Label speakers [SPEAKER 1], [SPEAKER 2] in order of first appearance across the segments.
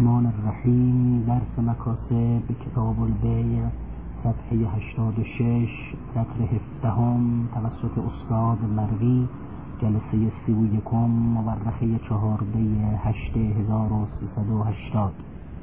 [SPEAKER 1] الرحمن الرحیم. درس مکاسب کتاب البیع، صفحه 86، سطر 17 توسط استاد مروی، جلسه 31، مورخه 4/8/1380.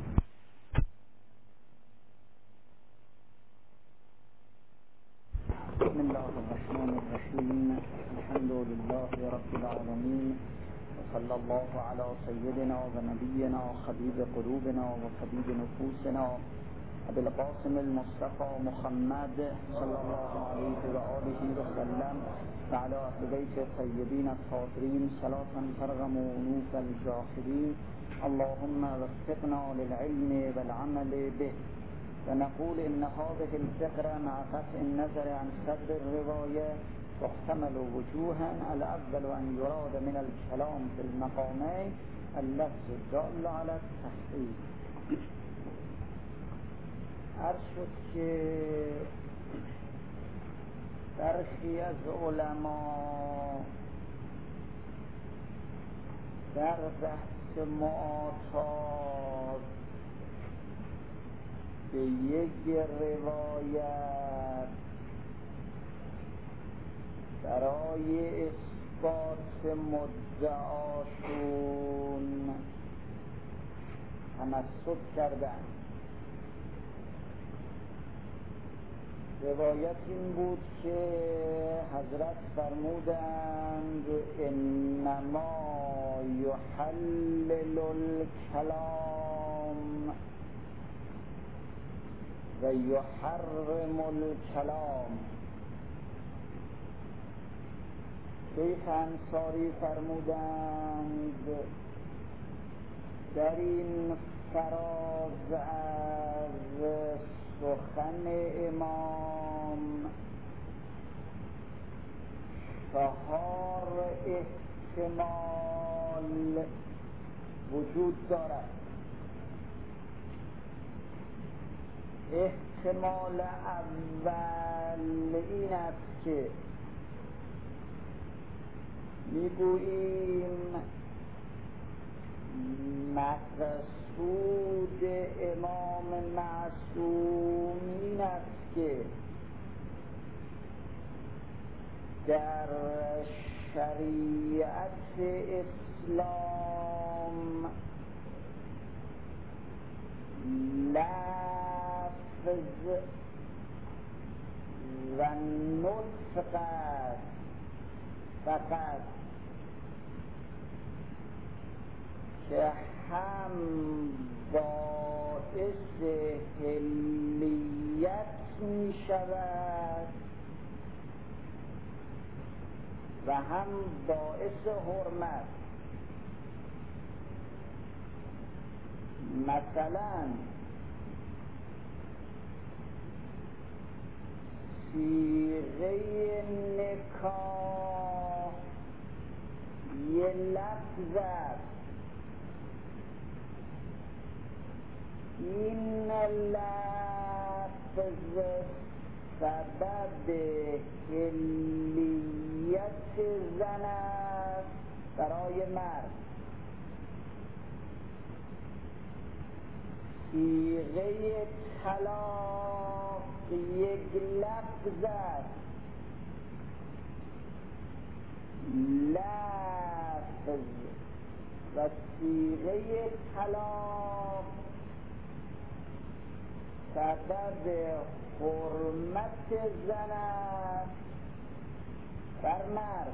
[SPEAKER 2] بسم الله الرحمن الرحیم. الحمد لله رب العالمین، صلی الله علی سیدنا و نبینا حبیب قلوبنا و طبیب نفوسنا ابی القاسم المصطفى محمد صلی الله علیه و آله و سلم و علی اهل بیت الطیبین الطاهرین صلاة ترغم انوف الجاحدین. اللهم وفقنا للعلم والعمل به. ونقول إن هذه الفقرة مع قطع النظر عن صدر الرواية تحتمل وجوها. الأول أن يراد من الكلام في المقامين اللفظ الدال على التحقيق. عرض شد که برخی از علما در بحث معاطات به یک روایت برای اثبات مدعاشون تمسک کردند. روایت این بود که حضرت فرمودند انما یحلل الکلام و یحرم الکلام. شیخ انصاری فرمودند در این فراز از سخن امام 4 احتمال وجود دارد. احتمال اول این است که میگوییم مقصود امام معصوم این است که در شریعت اسلام لفظ و نطق فقط که هم باعث حلیت می شود و هم باعث حرمت. مثلا صیغه نکاح یه لفظ است. این لفظ سبب حلیت زن است برای مرد. صیغه طلاق یک لفظ است. لفظ و صیغه طلاق سبب حرمت زن است بر مرد.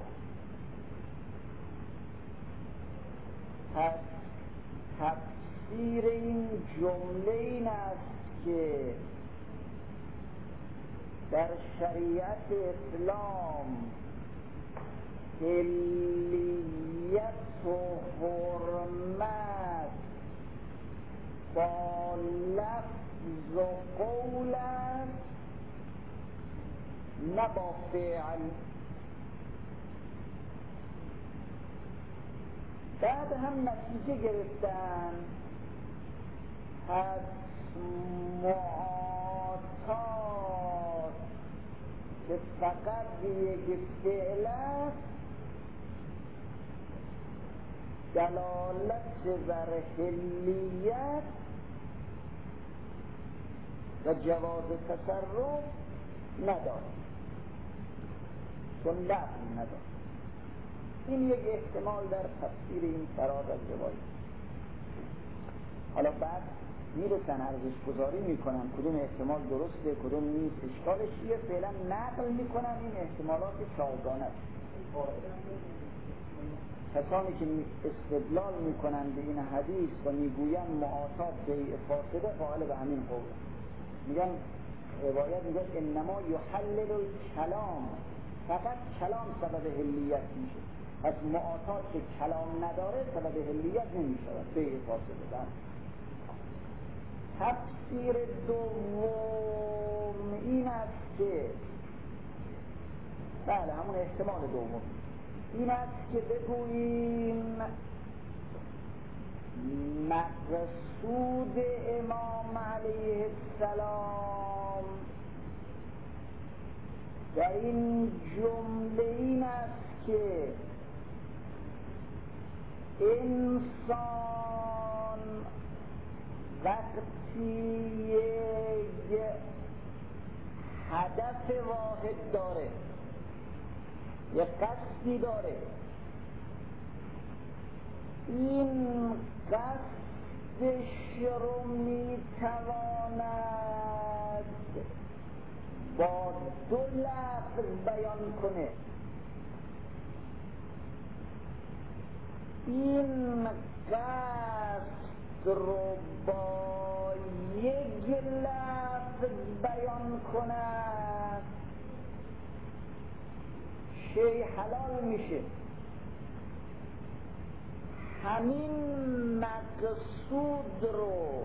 [SPEAKER 2] پس تفسیر این جمله این است که در شریعت اسلام حلیت و حرمت با لفظ و قول است نه با فعل. بعد هم نتیجه گرفتن پس معاطات که فقط یک فعل است دلالت بر حلیت و جواز تصرف نداره، چون لفظی نداره. این یک احتمال در تفسیر این فراد از روایت. حالا بعد میرسن ارزش گذاری میکنن کدوم احتمال درسته کدوم نیست، اشکالش چیه، فعلا نقل میکنن این احتمالات شایگانه است. کسانی که استدلال میکنن به این حدیث و میگوین معاطات بیع فاسده قائل به همین قول، میگن روایت میگه انما یحلل الکلام، فقط کلام سبب حلیت میشه، پس معاطات که کلام نداره سبب حلیت نمیشه بیع فاسده. تفسیر دوم این است که بله همون احتمال دوم این است که بگوییم مقصود امام علیه السلام در این جمله این است که انسان وقتی یک هدف واحد داره، یک قصدی داره، این قصدش رو میتواند با دو لفظ بیان کنه. این قصد رو با یک لفظ بیان کند شیء حلال میشه. همین مقصود رو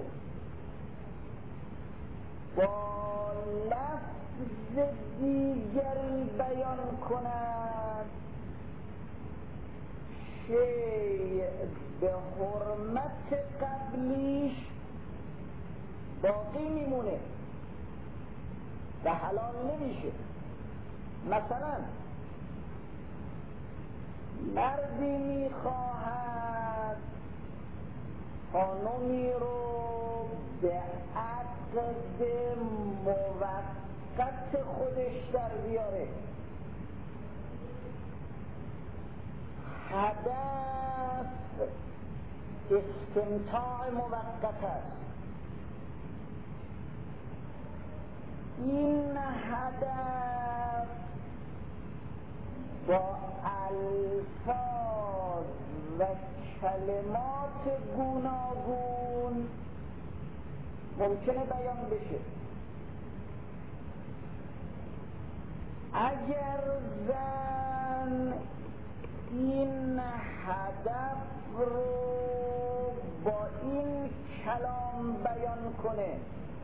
[SPEAKER 2] با لفظ دیگری بیان کند شیء به حرمت قبلیش باقی میمونه و حلال نمیشه. مثلا مردی میخواهد خانمی رو به عقد موقت خودش در بیاره، هدف استمتاع موقت است. این هدف با الفاظ و کلمات گوناگون ممکنه بیان بشه. اگر زن این هدف رو با این کلام بیان کنه،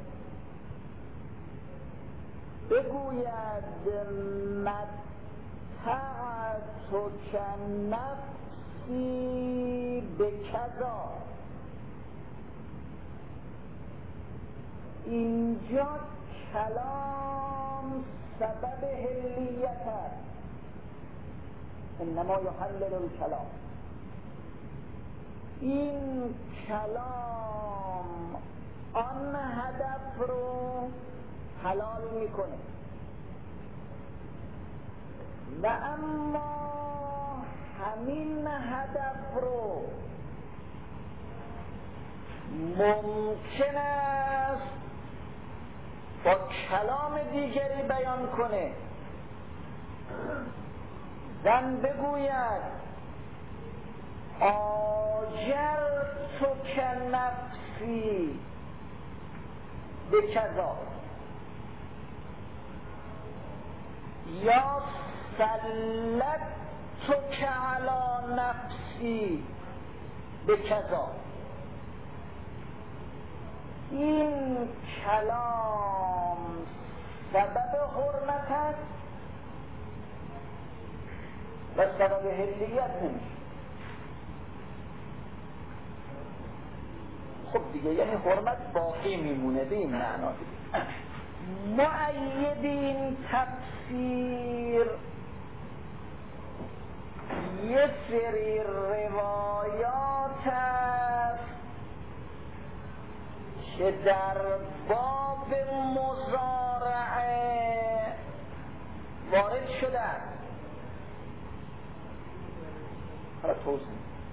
[SPEAKER 2] بگوید متعتک نفسی به کذا، اینجا کلام سبب حلیت است. انما یحلل الکلام، این کلام آن هدف رو حلال میکنه. و اما همین هدف رو ممکن است با کلام دیگری بیان کنه. زن بگوید آجرتک نفسی به کذا، یا سلطتک علی نفسی به کذا. این کلام سبب حرمت است و سبب حلیت نمیشه. خب دیگه یعنی حرمت باقی میمونه به این معنا. مؤید این تفسیر یه سری روایات است که در باب مضارعه وارد شده است. حالا توضیح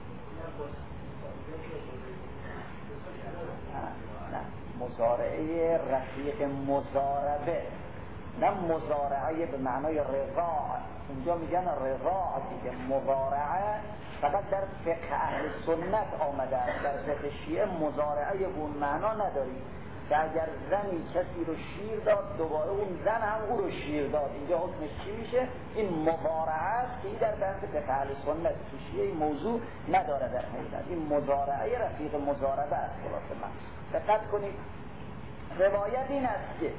[SPEAKER 2] نه مضارعه رفیق مضاربه، نه مضارعه به معنای رضاع. اونجا میگن رضاع دیگه. مضارعه فقط در فقه اهل سنت آمده است، در فقه شیعه مضارعه به اون معنا نداری که اگر زنی کسی رو شیر داد دوباره اون زن هم او رو شیر داد، اینجا حکمش چی میشه؟ این مضارعه است که این در بحث فقه اهل سنت تو شیعه این موضوع نداره. در حقیقت این مضارعه رفیق مضاربه است. خلاصه من دقت کنید، روایت این است که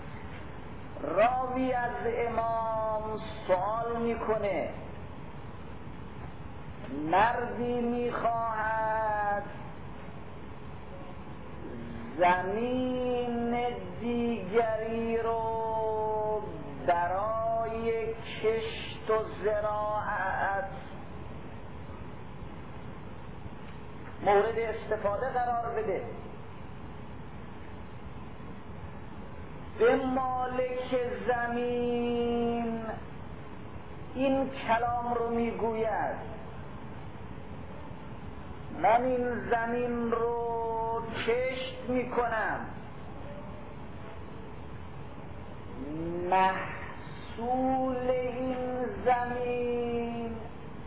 [SPEAKER 2] راوی از امام سوال میکنه مردی میخواهد زمین دیگری رو برای کشت و زراعت مورد استفاده قرار بده. به مالک زمین این کلام رو میگوید من این زمین رو کشت میکنم، محصول این زمین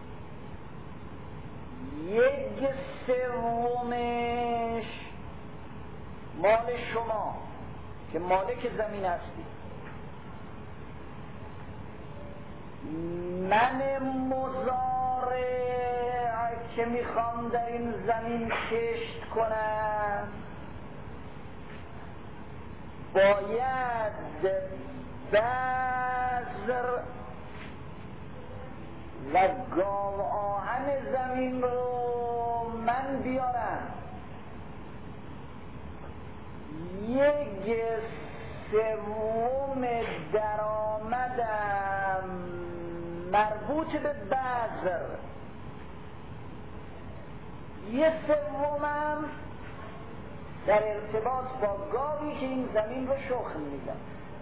[SPEAKER 2] 1/3 مال شما که مالک زمین هستی. من مزارع که میخوام در این زمین کشت کنم باید بذر و گاو آهن زمین رو من بیارم، 1/3 درآمدم مربوط به بذر، 1/3 در ارتباط با گاوی که این زمین رو شخم میدن.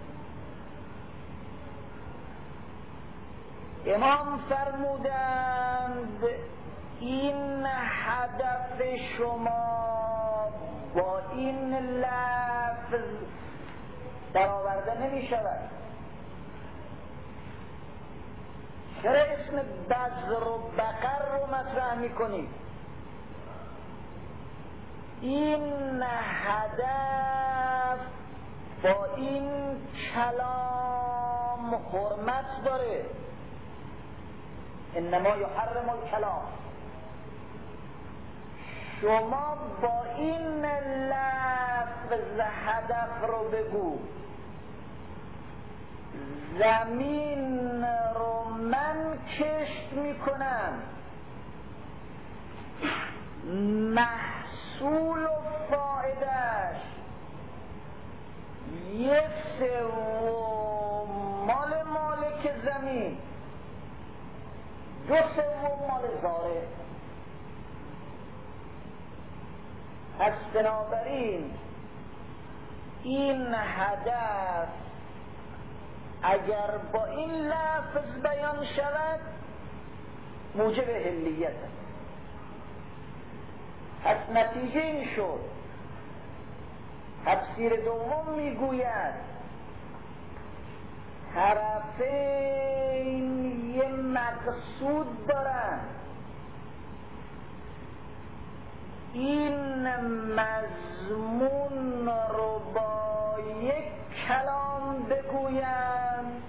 [SPEAKER 2] امام فرمودند این هدف شما با این لفظ برآورده نمی شود. چرا اسم بذر و بقر رو مطرح می کنید؟ این هدف با این کلام حرمت داره. انما یحرم الکلام. شما با این لفظ هدف رو بگو زمین رو من کشت میکنم، محصول و فایدهش 1/3 مال مالک زمین، 2/3 مال زارع. پس بنابراین این هدف اگر با این لفظ بیان شود موجب حلیت است. پس نتیجه این شد. تفسیر دوم میگوید طرفین یه مقصود دارن، این مضمون رو با یک کلام بگویند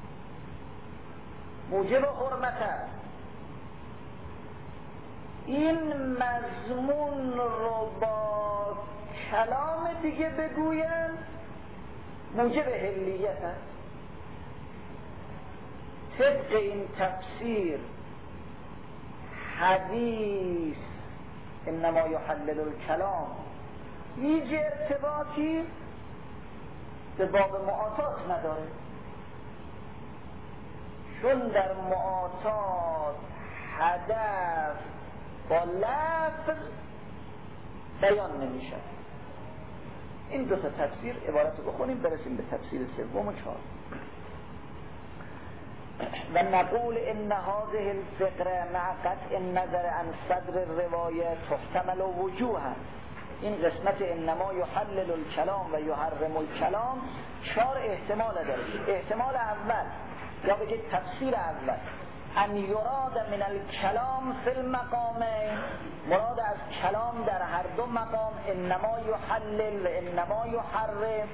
[SPEAKER 2] موجب حرمت است، این مضمون رو با کلام دیگه بگویند موجب حلیت است. طبق این تفسیر حدیث انما یحلل الکلام هیچ ارتباطی به باب معاطات نداره، چون در معاطات هدف با لفظ بیان نمیشه. این دو تا تفسیر عبارت رو بخونیم برسیم به تفسیر سوم و چهارم. و نقول ان هذه الفقره مع قطع النظر عن صدر الروایه تحتمل وجوها. این قسمت انما یحلل الکلام و یحرم الکلام 4 احتمال داره. احتمال اول یا بگید تفسیر اول ان یراد من الکلام فی المقامین، مراد از کلام در هر دو مقام انما یحلل و انما یحرم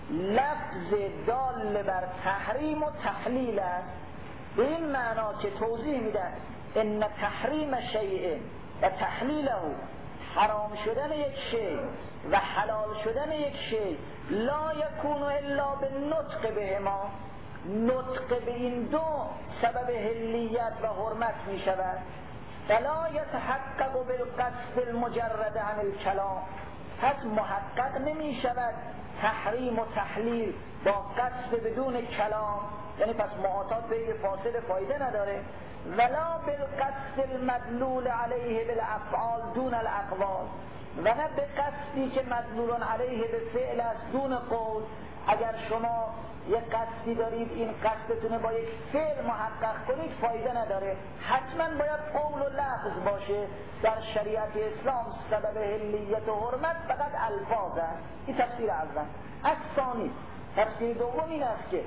[SPEAKER 2] لفظ دال بر تحریم و تحلیل است. به این معنا که توضیح میدن ان تحریم شیء و تحلیله، حرام شدن یک شی و حلال شدن یک شی لا یکون الا بالنطق بهما، نطق به این دو سبب حلیت و حرمت می شود. فلا یتحقق بالقصد المجرد عن الکلام، پس محقق نمی شود تحریم و تحلیل با قصد بدون کلام، یعنی پس معاطات به فاصل فایده نداره. ولا بالقصد المدلول علیه بالافعال دون الاقوال، و نه به قصدی که مدلول علیه به فعل است دون قول. اگر شما یک قصدی دارید این قصدتونه با یک فعل محقق کنید فایده نداره، حتما باید قول و لفظ باشه. در شریعت اسلام سبب حلیت و حرمت فقط الفاظ است. این تفسیر اول. الثانی، تفسیر دوم این است که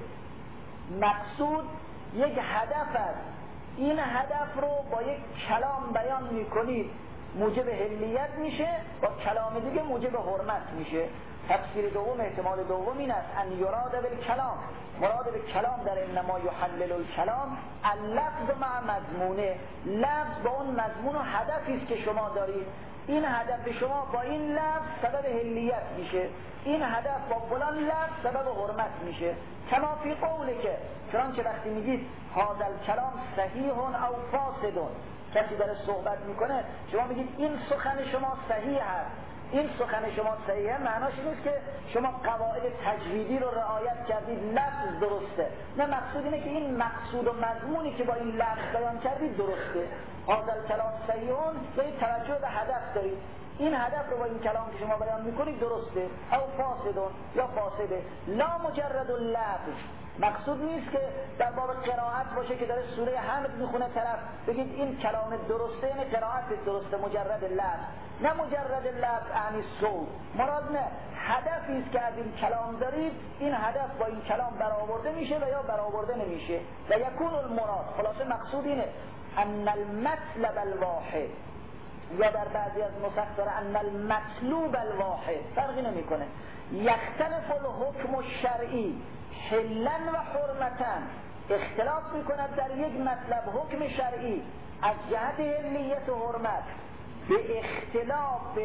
[SPEAKER 2] مقصود یک هدف است، این هدف رو با یک کلام بیان میکنید موجب حلیت میشه، با کلام دیگه موجب حرمت میشه. تفسیر دوم احتمال دوم این است ان یراد بالکلام، مراد به کلام در انما یحلل الکلام اللفظ مع مضمونه، لفظ با اون مضمون و هدفی است که شما دارید. این هدف شما با این لفظ سبب حلیت میشه، این هدف با فلان لفظ سبب حرمت میشه. کما فی قوله، که چنانچه وقتی میگید هذا الکلام صحیح او فاسد، کسی داره صحبت میکنه شما میگید این سخن شما صحیح است، این سخن شما صحیحه، معناش نیست که شما قواعد تجویدی رو رعایت کردید لفظ درسته، نه، مقصود اینه که این مقصود و مضمونی که با این لفظ بیان کردید درسته. هذا الکلام صحیحون، یعنی توجه به هدف دارید، این هدف رو با این کلام که شما بیان میکنید درسته. او فاسدون، یا فاسده. لا مجرد اللفظ، مقصود نیست که در باب قرائت باشه که داره سوره حمد میخونه طرف بگید این کلام درسته، یعنی قرائت درسته، مجرد لفظ. نه مجرد لفظ یعنی صوت، مراد نه، هدفی است که از این کلام دارید، این هدف با این کلام برآورده میشه و یا برآورده نمیشه. و یکون المراد، خلاصه مقصود اینه ان المطلب الواحد، یا در بعضی از نسخ داره ان المطلوب الواحد، فرقی نمیکنه. یختلف الحکم الشرعی حلا و حرمتا، اختلاف میکند در یک مطلب حکم شرعی از جهت حلیت و حرمت به اختلاف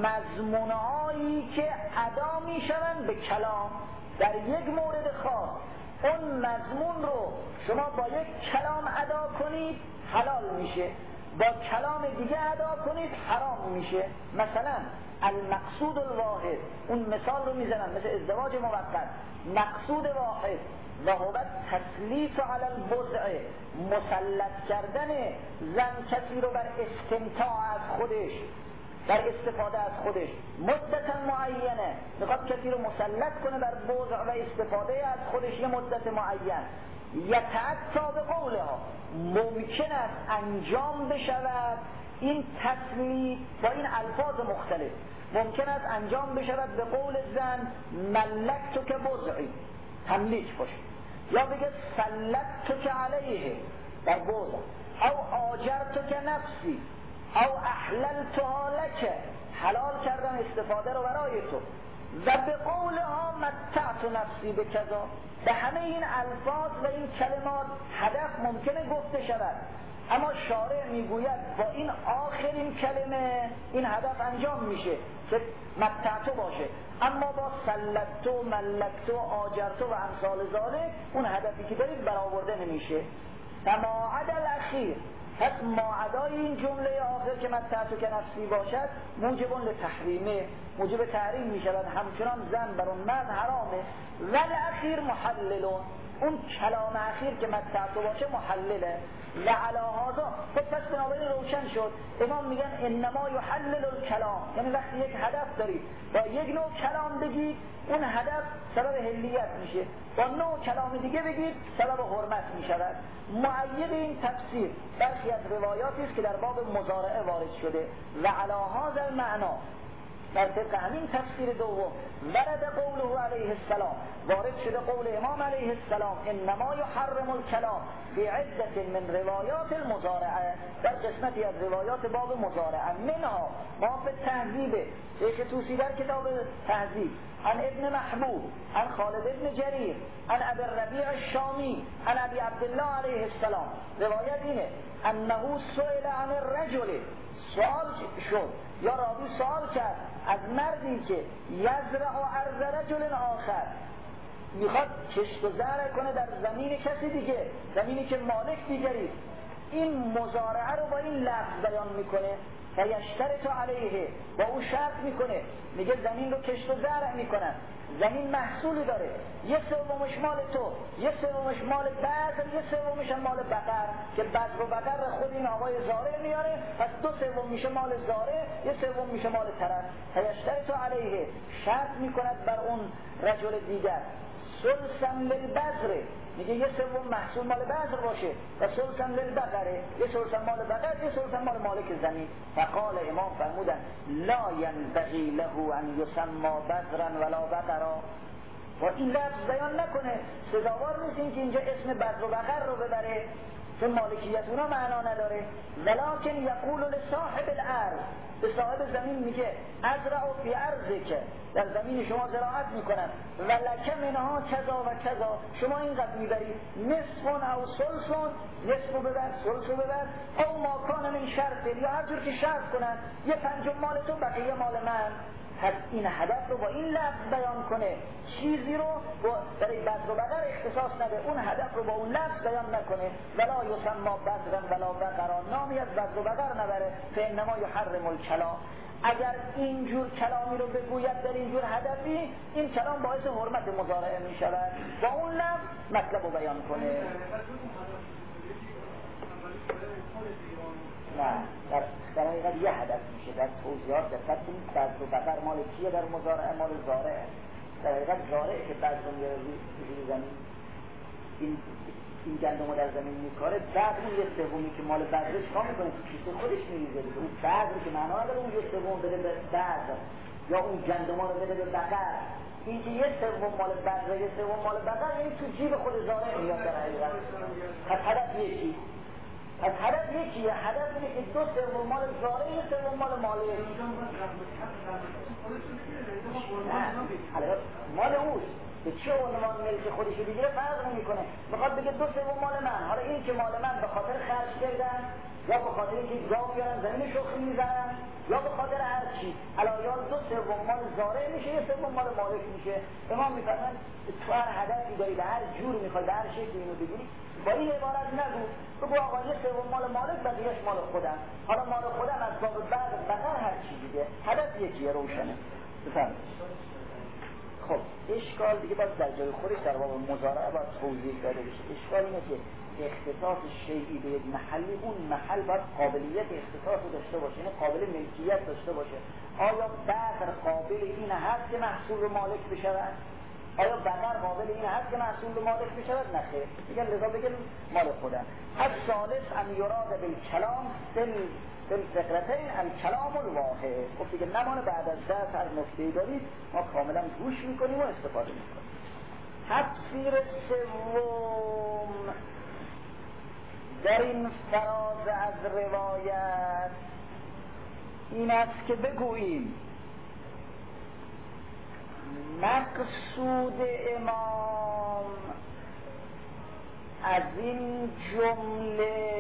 [SPEAKER 2] مضمونهایی که ادا میشوند به کلام. در یک مورد خاص اون مضمون رو شما با یک کلام ادا کنید حلال میشه، با کلام دیگه ادا کنید حرام میشه. مثلا المقصود الواحد، اون مثال رو میزنن مثل ازدواج موقت، مقصود واحد و هو تسلیط علی البضع، مسلط کردن زن کسی رو بر استمتاع از خودش، بر استفاده از خودش، مدت معینه، میخواد کسی رو مسلط کنه بر بضع و استفاده از خودش یه مدت معین. یتعطا به قولها، ممکن است انجام بشود این تسلیط با این الفاظ مختلف، ممکن است انجام بشود به قول زن ملکتو که بضعی، تملیک باشه، یا بگه سلطتو که علیه در بضع، او آجرتو که نفسی، او احللتها لک، حلال کردن استفاده رو برای تو. و به قولها متعت نفسی به کذا، به همه این الفاظ و این کلمات هدف ممکنه گفته شود، اما شارع میگوید با این آخرین کلمه این هدف انجام میشه که متعتو باشه، اما با سلطتو، ملکتو، آجرتو و امثال ذالک اون هدفی که دارید برآورده نمیشه. فماعد الاخیر، پس ماعدای این جمله آخر که متعتو که نفسی باشد موجب لتحریمه، موجب تحریم می شود، همچنان زن بر اون مرد حرامه. ولی اخیر محللون، اون کلام اخیر که متعتو باشه محلله. و علی هذا پس بنابراین روشن شد. امام میگن انما یحلل الکلام، یعنی وقتی یک هدف دارید با یک نوع کلام بگید اون هدف سبب حلیت میشه، با نوع کلام دیگه بگید سبب حرمت میشود. مؤید این تفسیر برخی از روایاتی است که در باب مضارعه وارد شده و علی هذا المعنا، در طبق همین تفسیر دوم ورد قوله علیه السلام، وارد شده قول امام علیه السلام انما یحرم الکلام فی عدت من روایات المضارعه، در قسمتی از روایات باب مضارعه. منها ما به تهذیب شیخ طوسی در کتاب تهذیب عن ابن محبوب عن خالد ابن جریر عن ابی الربیع الشامی عن ابی عبدالله علیه السلام، روایت اینه انه سئل عن الرجل، سوال شد یا راوی سوال کرد از مردی که یزرع ارض رجل آخر، میخواد کشت و زرع کنه در زمین کسی دیگه، زمینی که مالک دیگری. این مزارعه رو با این لفظ بیان میکنه فیشترط علیه، با اون شرط میکنه، میگه زمین رو کشت و زرع میکنن، زمین محصولی داره، یه سومش مال تو، یه سومش مال بذر، یه سومش مال بقر، که بذر و بقر خود این آقای زارع میاره، پس 2/3 میشه مال زارع، یه سوم میشه مال طرف. فیشترط علیه، شرط میکند بر اون رجل دیگر، ثلثا للبذر، میگه یه سوم محصول مال بذر باشه و ثلثا للبقره، یه ثلث مال بقر، یه ثلث مال مالک زمین. فقال امام فرمودن لا ینبغی له ان یسمى بذرا ولا بقرا، و این لفظ بیان نکنه، سزاوار نیست این که اینجا اسم بذر و بقر رو ببره چون مالکیت اونا معنا نداره. ولکن یقول لصاحب الارض، به صاحب زمین میگه ازرع فی ارضک، در زمین شما زراعت میکنن، و لک منها کذا و کذا، شما اینقدر میبرید، نصف او ثلث، نصف ببر، ثلث ببر، او ما کان من شرط، یا هر جور که شرط کنن، یه پنجم مال تو بقیه مال من. پس این هدف رو با این لفظ بیان کنه، چیزی رو برای بذر و بقر اختصاص نده، اون هدف رو با اون لفظ بیان نکنه. ولا یسمى بذرا ولا بقرا، نامی از بذر و بقر نبره. فانما یحرم الکلام، اگر اینجور کلامی رو بگوید در اینجور هدفی، این کلام باعث حرمت مضارعه می شود، با اون لفظ مطلب رو بیان کنه. نه، در حقیقت یه هدف میشه در توضیحات دقت کنید. بذر و بقر مال کیه در مزارعه؟ مال زارعه. در حقیقت زارعه که بذر رو میاره روی زمین، این گندم رو در زمین میکاره، بعد اون یه سومی که مال بذرش کار میکنه تو کیسه خودش میریزه، اون بذر که معنا نداره اون یه سوم بده به بذر یا اون گندم رو بده به بقر، این که یه سوم مال بذر یه سوم مال بقر، یعنی تو جیب خود زارع میاد در حقیقت. پس هدف یکی، پس هدف یکیه، هدف اینه که 2/3 مال زارع، یه سوم مال مالک. نه، مال اوست، به چه عنوان ملک خودش رو بگیره فرق نمیکنه. میخواد بگه 2/3 مال من، حالا این که مال من به خاطر خرج کردن، یا به خاطر اینکه گاو بیارن زمین شخم میزنن، یا به خاطر هر چی، الایان 2/3 مال زارع میشه، یه سوم مال مالک میشه. امام میفرمایند تو هر هدفی داری، به هر جور میخوای، به هر شکلی اینو بگیری، با این عبارت نگو، بگو آقا یه سوم مال مالک، بقیه‌اش مال خودم، حالا مال خودم از باب بقر هر چی دیگه، هدف یکیه، روشنه. بفرمایید. خب اشکال دیگه باید در جای خودش در باب مزارعه باید توضیح داده بشه. اشکال اینه که اختصاص شیئی به یک محلی، اون محل باید قابلیت اختصاص رو داشته باشه، یعنی قابل ملکیت داشته باشه. آیا بذر قابل این هست که محصول رو مالک بشود؟ آیا بقر قابل این هست که محصول رو مالک بشود؟ نخیر، میگن لذا بگن مال خودم. الثالث ان یراد بالکلام فقرتین الکلام الواحد. خب دیگه نمانه بعد از درس هر نکته‌ای دارید ما کاملا گوش میکنیم و استفاده میکنیم. تفسیر سوم در این فراز از روایت این است که بگوییم مقصود امام از این جمله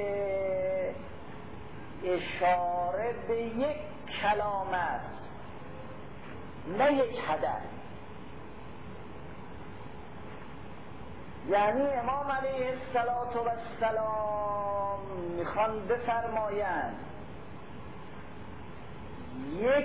[SPEAKER 2] اشاره به یک کلام است، نه یک هدف. یعنی امام علیه السلام میخوان بفرمایند یک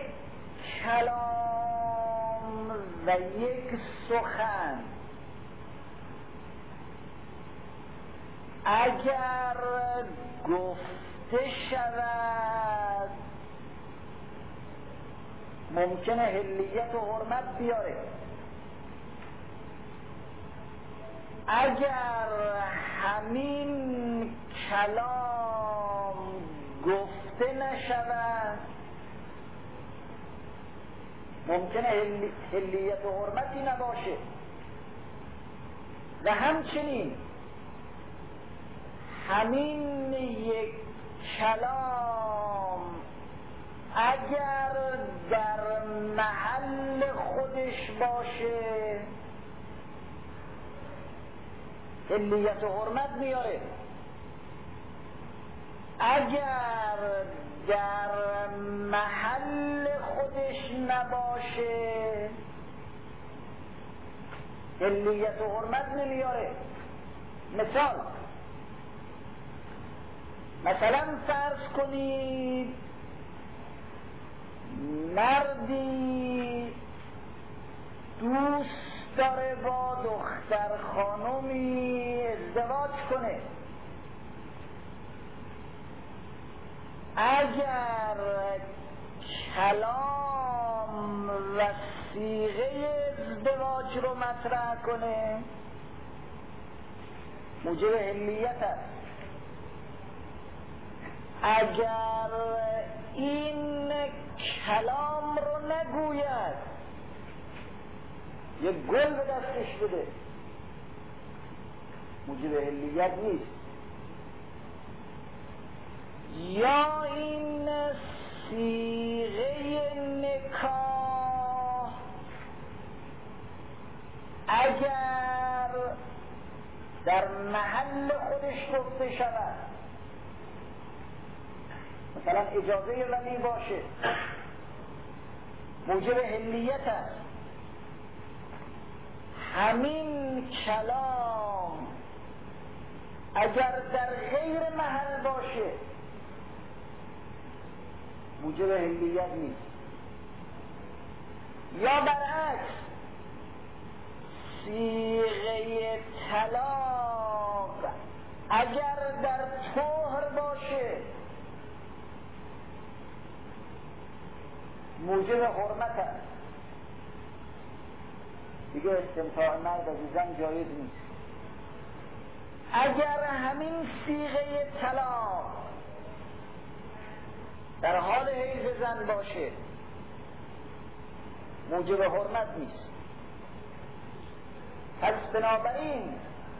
[SPEAKER 2] کلام و یک سخن اگر گفته شود ممکنه حلیت و حرمت بیاره، اگر همین کلام گفته نشود ممکنه حلیت و حرمتی نباشه. و همچنین همین یک کلام اگر در محل خودش باشه حلیت و حرمت میاره، اگر در محل خودش نباشه حلیت و حرمت نمیاره. مثلا فرض کنید مردی دوست داره با دختر خانومی ازدواج کنه، اگر کلام و صیغه ازدواج رو مطرح کنه موجب حلیت است. اگر این کلام رو نگوید، یک گل به دستش بده، موجب حلیت نیست. یا این صیغه نکاح اگر در محل خودش گفته شود، مثلا اجازه ولی باشه، موجب حلیت است. همین کلام اگر در غیر محل باشه موجب حلیت نیست. یا برعکس صیغه طلاق اگر در طهر باشه موجب حرمت است، دیگه استمتاع مرد از زن جایز نیست. اگر همین صیغه طلاق در حال حیض زن باشه موجب حرمت نیست. پس بنابراین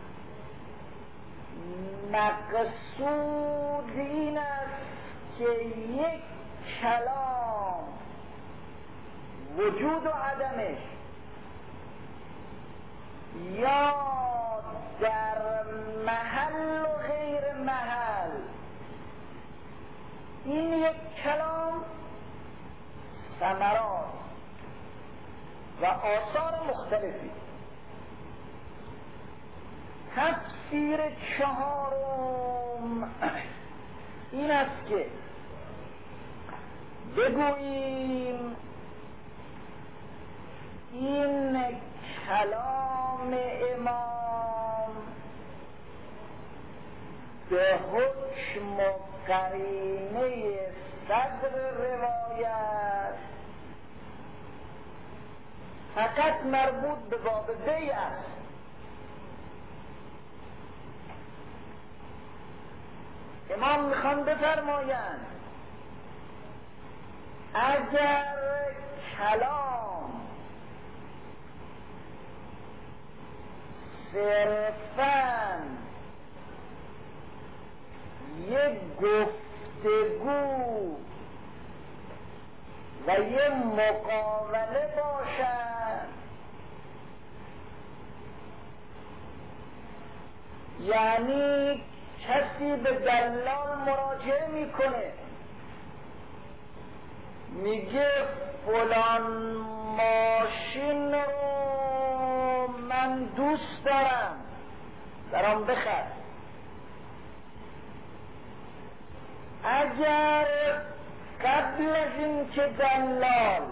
[SPEAKER 2] مقصود این است که یک کلام وجود و عدمش یا در محل و غیر محل، این یک کلام ثمرات و آثار مختلفی. تفسیر چهارم این است که بگوییم این کلام امام به حکم و قرینه صدر روایت فقط مربوط به باب بیع است. امام میخوان بفرمایند اگر کلام صرفاً یک گفتگو و یک مقابله باشد، یعنی کسی به دلال مراجعه میکنه میگه فلان ماشین رو من دوست دارم برام بخر، اگر قبل از این که دلال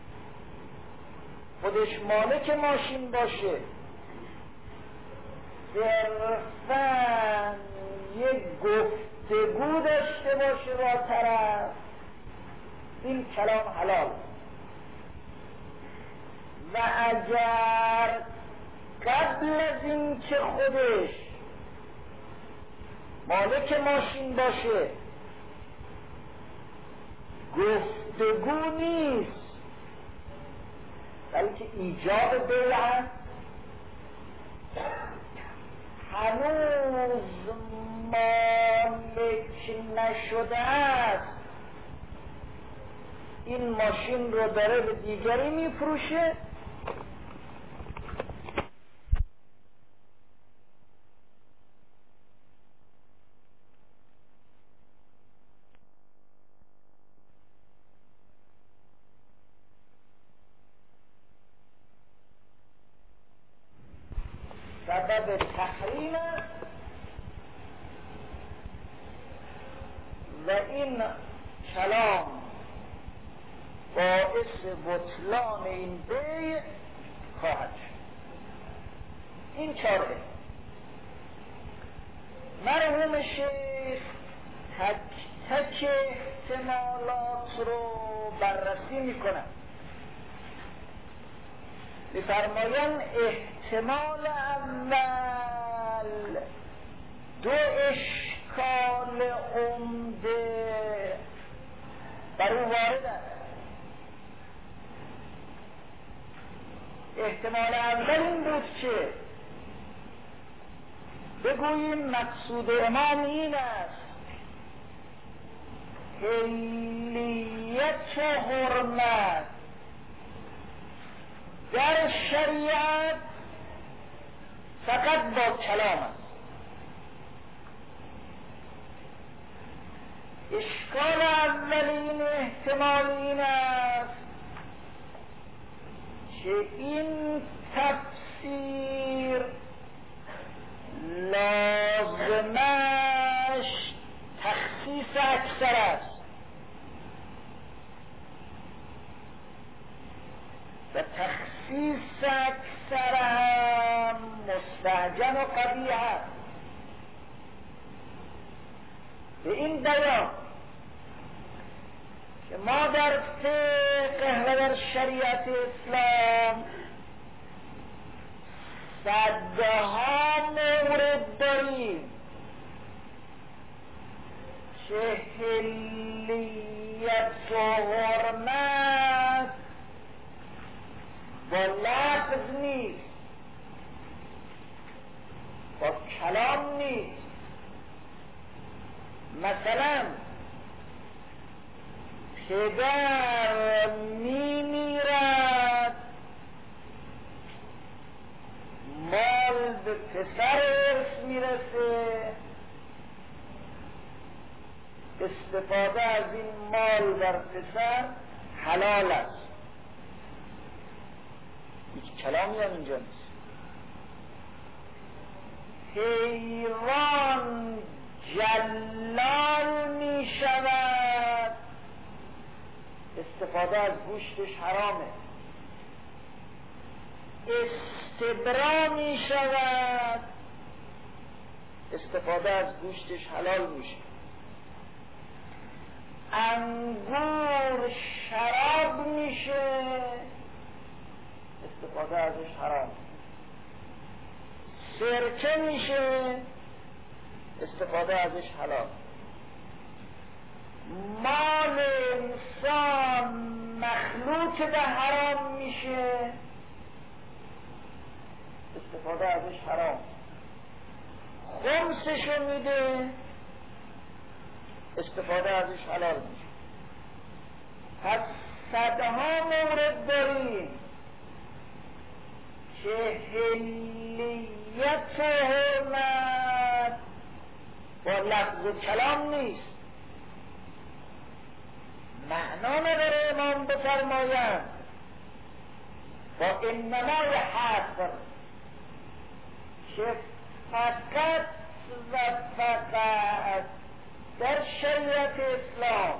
[SPEAKER 2] خودش مالک ماشین باشه صرفاً یک گفتگو داشته باشه با طرف، این کلام حلال. و اگر قبل از این که خودش مالک ماشین باشه گفتگو نیست بلکه ایجاب بیع هست، هنوز مالک نشده است، این ماشین رو داره به دیگری میفروشه، سبب تحریم و این کلام باعث بطلان این بیع خواهد شد. این چاره مرحوم شیخ تک تک احتمالات رو بررسی میکنن، می‌فرمایند احتمال اول دو اشکال عمده بر او وارد است. احتمال اول این بود که بگوییم مقصود امام این است حلیت و حرمت در شریعت فقط با کلام است. اشکال اولین احتمال این است که این تفسیر لازمش تخصیص اکثر است و تخصیص اکثر هم مستهجن و قبیح است. به این بیان که ما در فقه و در شریعت اسلام صدها مورد داریم که حلیت و حرمت با لفظ نیست، با کلام نیست. مثلا پدر میمیرد، مال به پسر ارث میرسه، استفاده از این مال در پسر حلال است. هیچ کلامی هم اینجا نیست. حیوان جلال می شود، استفاده از گوشتش حرامه. استبرا می شود، استفاده از گوشتش حلال میشه. انگور شراب میشه، استفاده ازش حرام. سرکه میشه، استفاده ازش حلال. مال انسان مخلوط به حرام میشه، استفاده ازش حرام. خمسشو میده، استفاده ازش حلال میشه. پس صدها مورد داریم که حلیت و حرمت با لفظ و کلام نیست. معنا نداره امام بفرمایند با انمای حصر که فقط و فقط در شریعت اسلام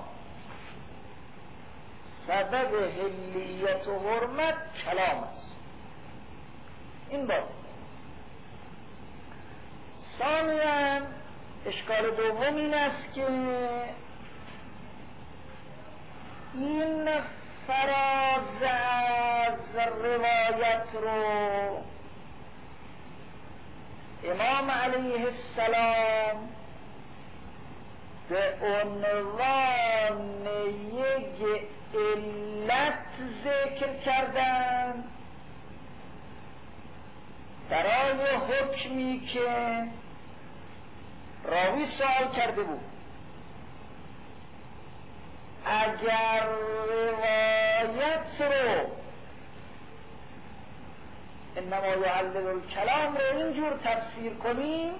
[SPEAKER 2] سبب حلیت و حرمت کلام است. این باید ثانیاً اشکال دوم این است که این فراز از روایت رو امام علیه السلام به عنوان یک علت ذکر کردن برای حکمی که راوی سوال کرده بود. اگر روایت رو انما یعلل الکلام رو اینجور تفسیر کنیم،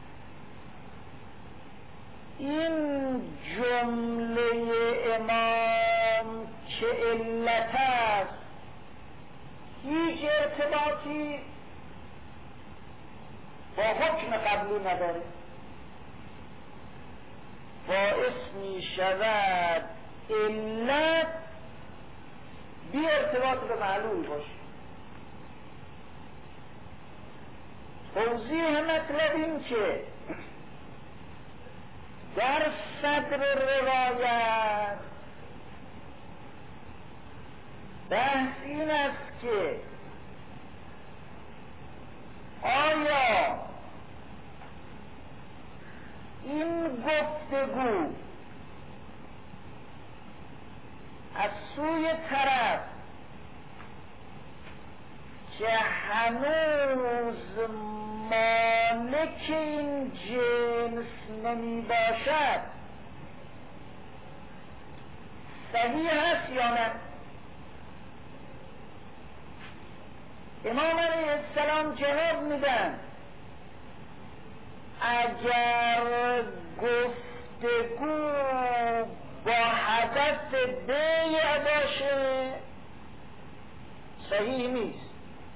[SPEAKER 2] این جمله امام که علت است هیچ ارتباطی با حکم قبلی نداره، باعث می شود علت بی ارتباط به معلول باشه. توضیح مطلب این که در صدر روایت بحث این است که آیا این گفتگو از سوی طرف که هنوز مالک این جنس نمی باشد صحیح هست یا نه؟ امام علیه السلام جواب میدن اگر گفتگو با هدف بیع باشه صحیح نیست،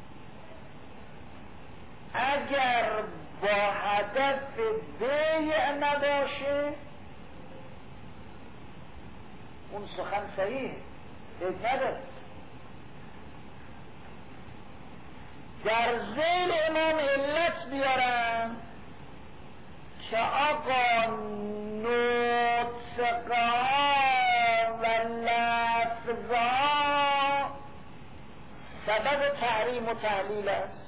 [SPEAKER 2] اگر با هدف بیع نباشه اون سخن صحیح عیب نداره. در ذیل امام علت بیارن که آقا نطقها و لفظها سبب تحریم و تحلیل است،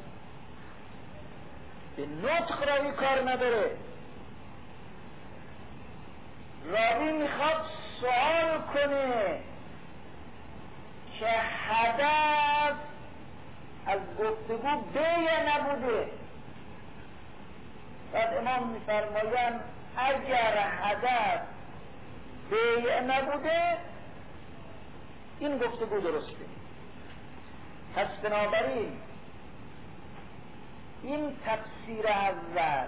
[SPEAKER 2] به نطق راوی کار نداره. راوی میخواد سوال کنه که هدف از گفتگو بیع نبوده، بعد امام میفرمایند اگر هدف بیع نبوده این گفتگو درسته. پس بنابراین این تفسیر اول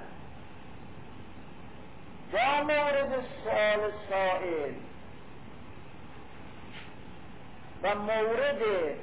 [SPEAKER 2] در مورد سؤال سائل و مورد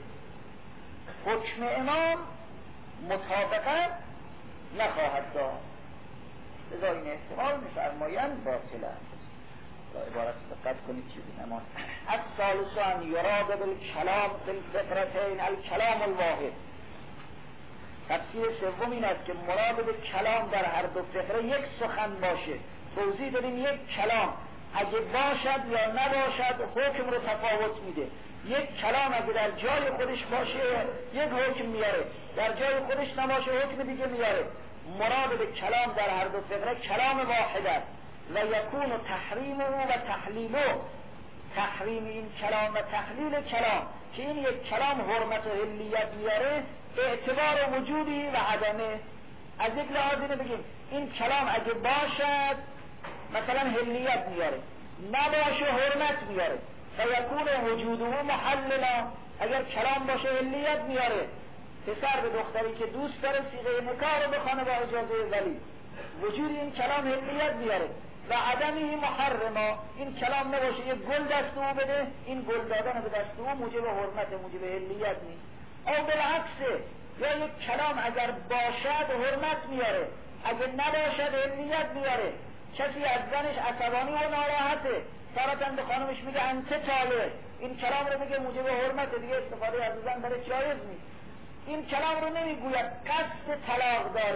[SPEAKER 2] حکم امام مطابقت نخواهد داشت، لذا این احتمال می‌فرمایند باطل است. عبارت دقت کنید چیزی نمان. الثالث ان یراد بالکلام بالفطرتین الکلام الواحد. تفسیر سوم این است که مراد به کلام در هر دو فطره یک سخن باشه. توضیح دادیم یک کلام اگه باشد یا نباشد حکم رو تفاوت میده. یک کلام اگه در جای خودش باشه یک حکم میاره، در جای خودش نباشه حکم دیگه میاره. مراد به کلام در هر دو فطره کلام واحد است و یکون تحریمه و تحلیله. تحریم این کلام و تحلیل کلام که این یک کلام حرمت و حلیت میاره اعتبار وجودی و عدمه. از یک لحاظ اینه بگیم این کلام اگه باشد مثلا حلیت میاره، نباشه حرمت میاره. فیکون وجوده محللا. اگر کلام باشه حلیت میاره، پسر به دختری که دوست داره صیغه نکاح رو بخونه با اجازه ولی، وجود این کلام حلیت میاره. و عدمی محرما، این کلام نباشه یک گل دست او بده، این گل دادن به دست او موجب حرمت موجب حلیت نیست. او بالعکسه، یا یک کلام اگر باشد حرمت میاره، اگر نباشد حلیت میاره. کسی از زنش عصبانی و ناراحته، سارتن به خانمش میگه انت طالق، این کلام رو میگه موجب حرمت، دیگه استفاده از زن برای جایز نیست. این کلام رو نمیگوید قصد طلاق داره،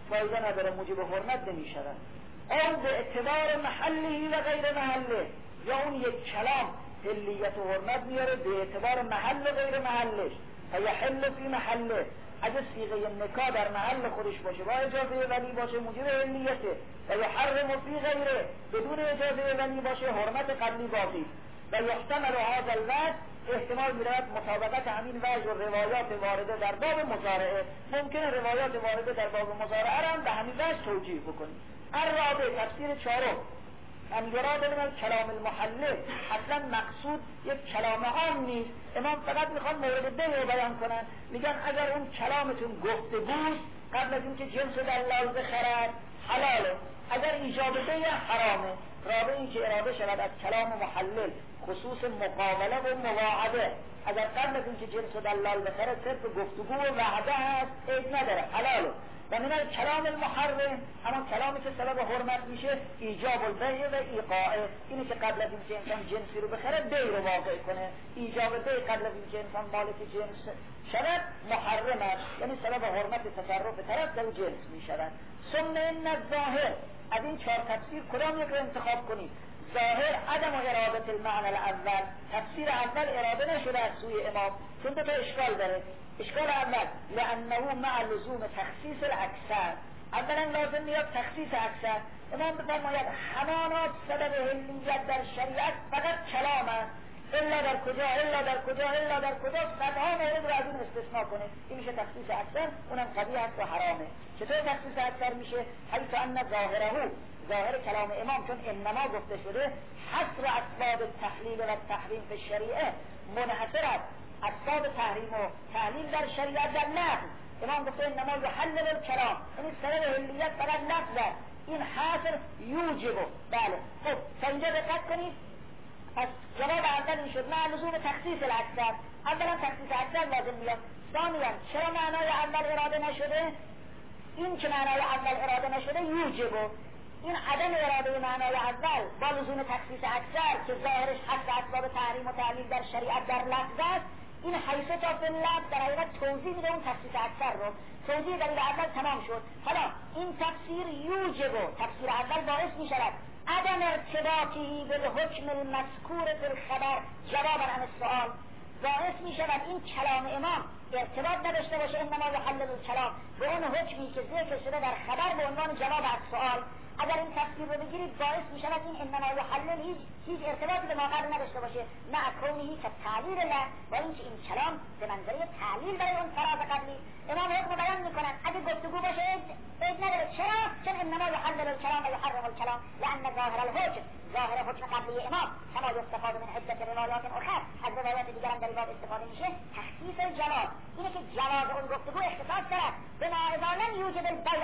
[SPEAKER 2] فایده نداره، موجب حرمت نمیشود. اون به اعتبار محلی و غیر محله، یا اون یک کلام حلیت و حرمت میاره به اعتبار محل و غیر محلش. فیحل فی محله، اگه صیغه نکاح در محل خودش باشه با اجازه ولی باشه موجب حلیته، و یحرم فی غیره، بدون اجازه ولی باشه حرمت قبلی باقی. و یحتمل هذا الوجه، احتمال میرود مطابقت همین وجه و روایات وارده در باب مضارعه، ممکنه روایات وارده در باب مضارعه را هم به همین وجه توجیه بکنیم. الرابع، تفسیر چهارم، ان یراد من کلام المحله، اصلا مقصود یک کلام عام نیست، امام فقط میخوان مورد ده رو بیان کنن، میگن اگر اون کلامتون گفتگوست قبل از اینکه جنس دلال بخرد حلاله، اگر ایجاب ده حرامه. رابع این که اراده شود از کلام محلل خصوص مقابله و مواعده، اگر قبل از اینکه جنس دلال بخرد صرف گفتگو و وعده هست عیب نداره، حلاله. و من کلام المحرم، اما کلامی که سبب حرمت میشه ایجاب البیع و ایقاعه، اینه که قبل از اینکه انسان جنسی رو بخره بیع رو واقع کنه. ایجاب بیع قبل از اینکه انسان مالک جنس شود محرم است، یعنی سبب حرمت تصرف طرف در جنس میشود. ثم ان الظاهر، از این چهار تفسیر کدام یک رو انتخاب کنید؟ ظاهر عدم اراده المعنى الاول، تفسیر اول اراده نشده از سوی امام، چون دو تا اشکال داره. اشکال اول لانه مع لزوم تخصیص الاکثر، اولا لازم میاد تخصیص اکثر. امام بفرماید همانا سبب حلیت در شریعت فقط کلام است، الا در کجا الا در کجا الا در کجا، صدها مورد رو از این استثناء کنه، این میشه تخصیص اکثر، اونم قبیح است و حرامه. چطور تخصیص اکثر میشه؟ حیث ان ظاهره، ظاهر کلام امام چون انما گفته شده حصر اسباب التحلیل و التحریم في الشریعه، منحصر است اسباب تحریم و تحلیل در شریعت در لفظ. امام گفته انما یحلل الکلام، یعنی سبب حلیت فقط لفظ است، این حاصل یوجب. بله خب تا اینجا دقت کنید. پس جواب اول این شد مع لزوم تخصیص الاکثر، اولا تخصیص اکثر لازم میاد. ثانیا چرا معنای اول اراده نشده؟ این که معنای اول اراده نشده یوجب، این عدم اراده معنای اول با لزوم تخصیص اکثر که ظاهرش حصر اسباب تحریم و تعلیل در شریعت در لفظ است، این حیث تا فی اللفظ در حقیقت توضیح میده اون تخصیص اکثر رو. توضیح دلیل اول تمام شد. حالا این تفسیر یوجب، تفسیر اول باعث میشود عدم ارتباطی بالحکم المذکور فی الخبر جوابا عن السؤال، باعث می شود این کلام امام ارتباط نداشته باشه انما یحلل الکلام به اون حکمی که ذکر شده در خبر به عنوان جواب از سؤال. اگر این تفسیر رو بگیرید باعث می شود این انما یحلل هیچ ارتباطی به ما قبل نداشته باشه، نه کونهی که تعلیل له، با اینکه این کلام به منزله تعلیل برای اون فراز قبلی. امام حکم بیان میکنن اگه گفتگو باشه عیب نداره. چرا؟ چون انما یحلل الکلام و یحرم الکلام لان ظاهر الحکم، ظاهر حکم قبلی امام کما یستفاد من عدة روایات اخر، از روایات دیگر هم در باب استفاده میشه تخصیص الجواز، اینه که جواز اون گفتگو اختصاص دارد بما اذا لم یوجد البیع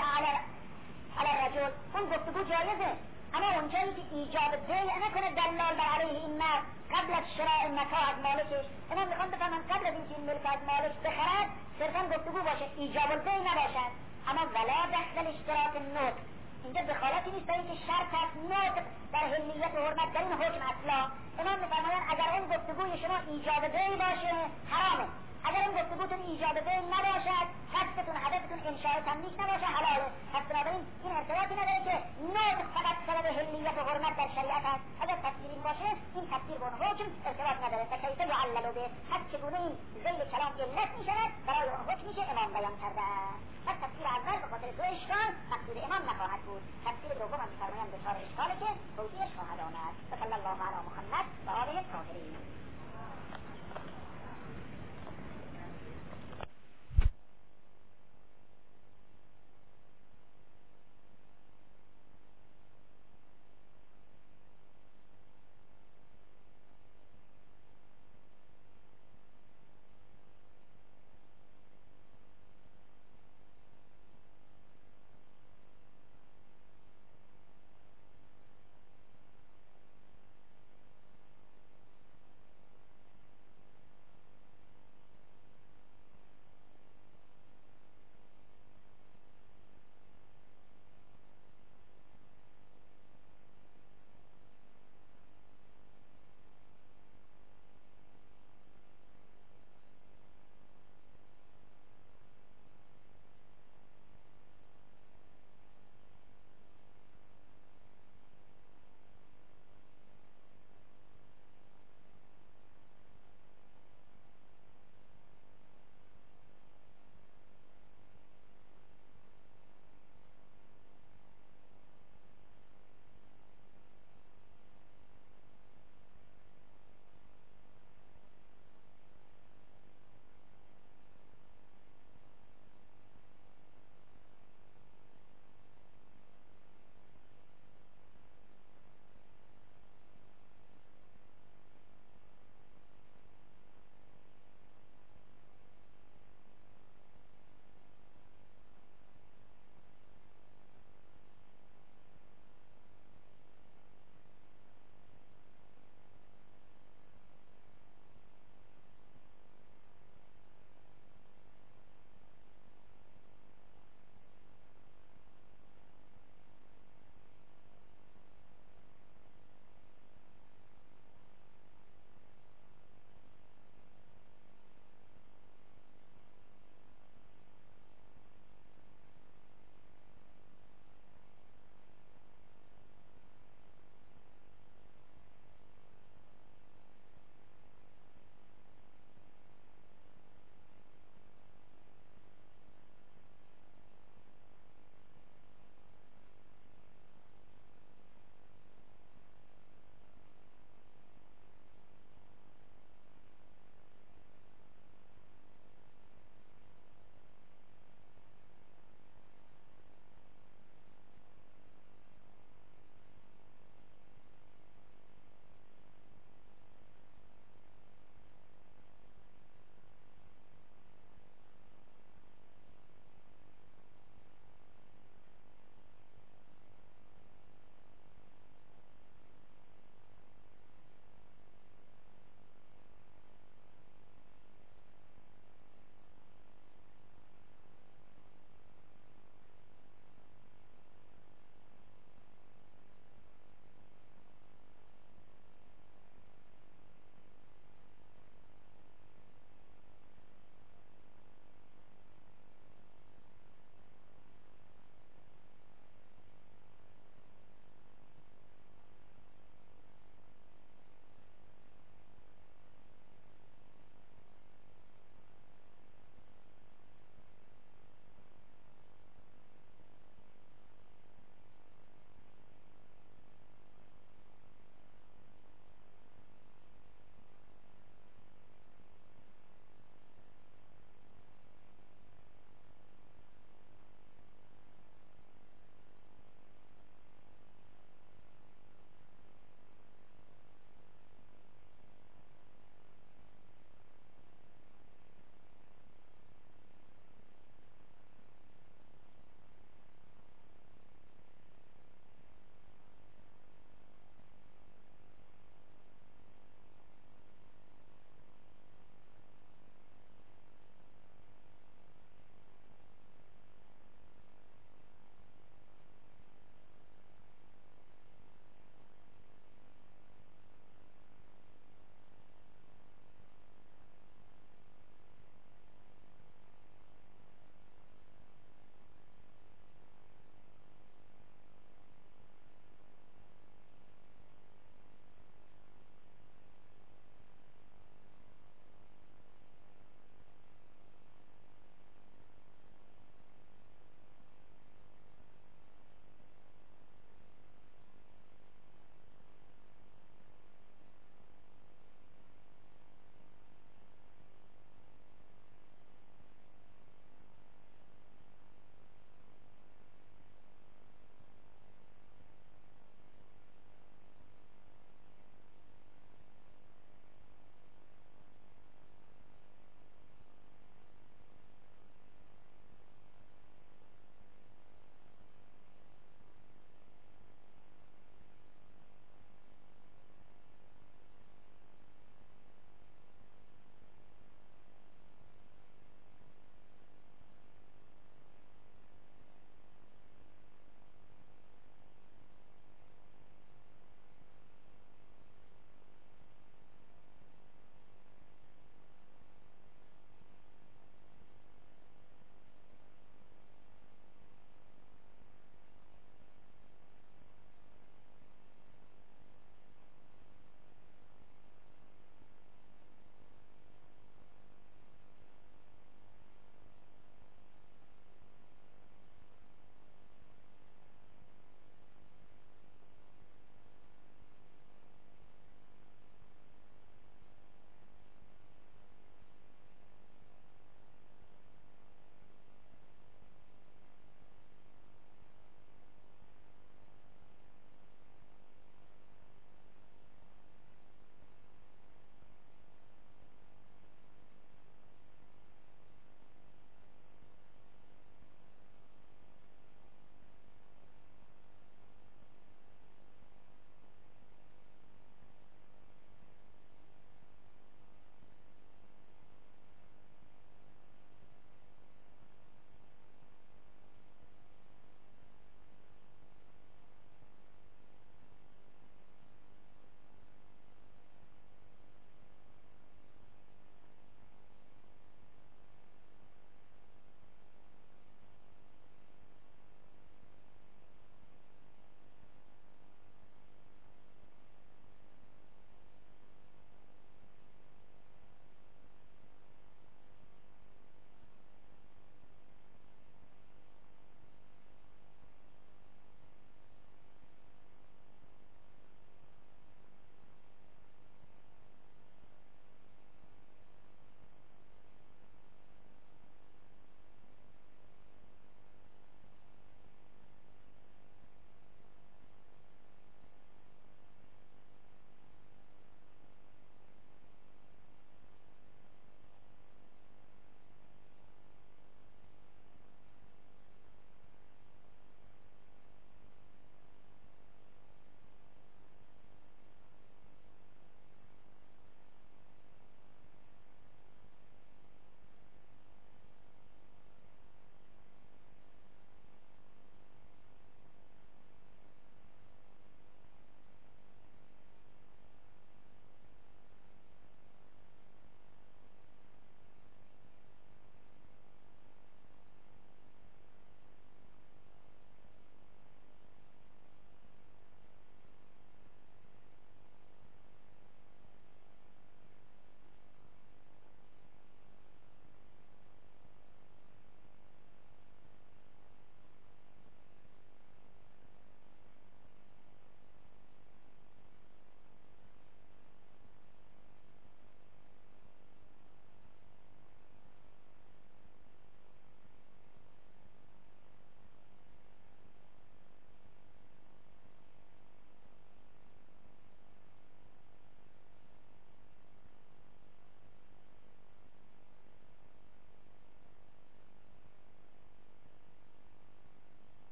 [SPEAKER 2] علی الرجل، اون گفتگو جایزه، اما اونجایی که ایجاب بیع نکنه دلال بر علیه این مرد قبل از شراء متاع از مالکش. امام میخوان بفهمن قبل از اینکه این ملک از مالک بخرد صرفا گفتگو باشه، ایجاب البیع نباشد. اما ولا دخل اشتراک النطق، اینجا دخالتی نیست برای اینکه شرط از نطق در حلیت و حرمت در این حکم اصلا. امام میفرمایند اگر اون گفتگوی شما ایجاب بیع باشه حرامه، اگر این گفتگوتون ایجاب بیع نباشد، قصدتون هدفتون انشاء تملیک نباشه حلاله. پس بنابراین این ارتباطی نداره که نطق فقط سبب حلیت و حرمت در شریعت است. اگر تفسیر این باشه این تفسیر با اون حکم ارتباط نداره. فکیف یعلل به، پس چگونه این ذیل کلام علت میشود برای اون حکمی که امام بیان کرده. پس تفسیر اول به خاطر دو اشکال تفسیر امام نخواهد بود. تفسیر دوم هم میفرمایند دچار اشکاله که توضیحش خواهد آمد. صلی الله علی محمد و آله